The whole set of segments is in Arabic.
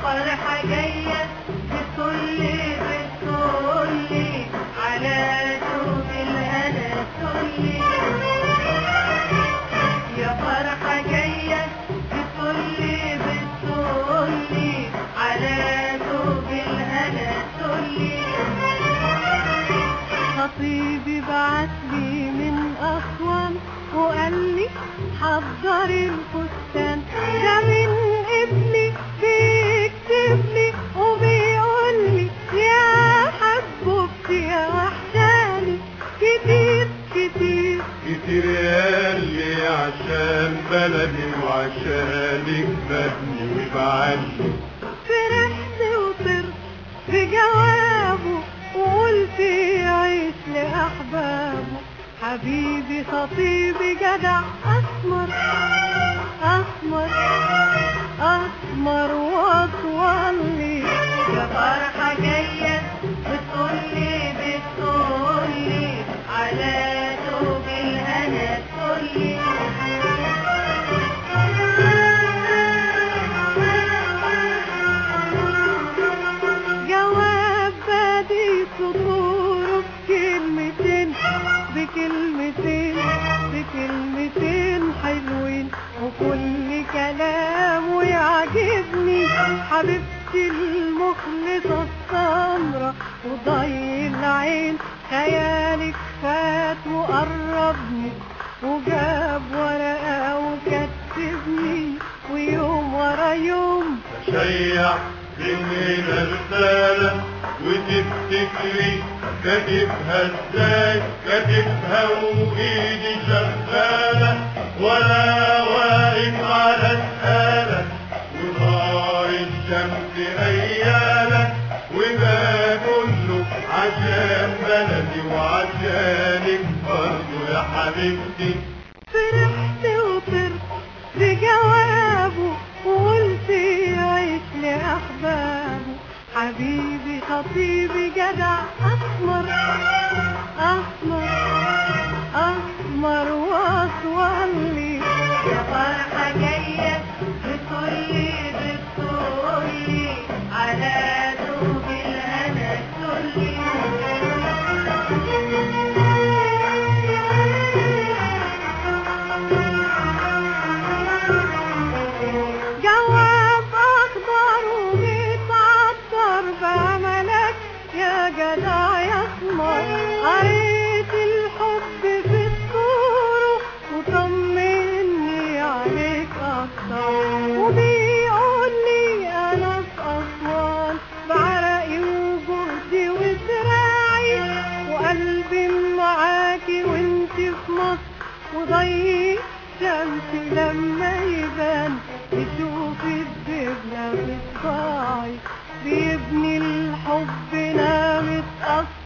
فرحة جاية بتطلي بتطلي على ثوب الهنا تطلي. يا فرحة جاية بتطلي بتطلي على ثوب الهنا تطلي. خطيبي بعتلي من أسوان وقال لي حضري الفستان، ده من ابني بيكتب لي وبيقول لي يا حبوبتي يا وحشاني كتير كتير كتير ياللي عشان بلدي وعشانك بدني وبعلي. فرحت وطرت بجوابه وقلت يعيش لأحبابه. حبيبي خطيبي جدع أسمر أسمر أسمر وأطولي. يا فرحة جاية بتقولي بتقولي على ثوب الهنا تقولي. جواب بادي سطوره بكلمتين بكلمتين بكلمتين حلوين وكل كلامه يعجبني. حبيبتي المخلصة السمرة وضي العين خيالك فات وقربني وجاب ورقة وكتبني ويوم ورا يوم شيع مننا رسالة وتفتكري كاتبها ازاي؟ كاتبها وايدي شغالة ولا واقف على الآلة ونهار الشمس هيالة وده كله عشان بلدي وعشانك برضه يا حبيبتي. فرحت وطرت بجوابه وقلت يعيش لأحبابه. حبيبي خطيبي جدع أسمر أسمر أسمر وأطولي. يا فرحة جاية بتقولي بتقولي على ثوب الهنا تقولي. جواب أخضر وبيتعطر بأملك يا جدع يا أسمر. قريت الحب في سطوره وطمني عليك أكتر وبيقول لي أنا في أسوان بعرقي وجهدي وزراعي وقلبي معاكي وانتي في مصر وضي الشمس لما يبان يشوف الدبلة في صباعي بيبني الحب نامت أصل.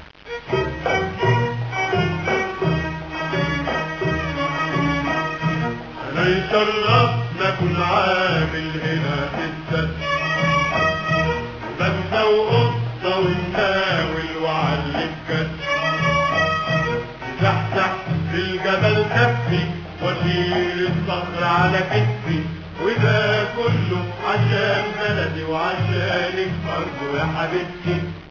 أنا يشرفنا كل عامل هنا في السد بنسى وقطة ونناول وعلي الجد زحزح في الجبل كفي واشيل الصخر على كتفي وده كله عشان بلدي وعشانك برضه يا حبيبتي.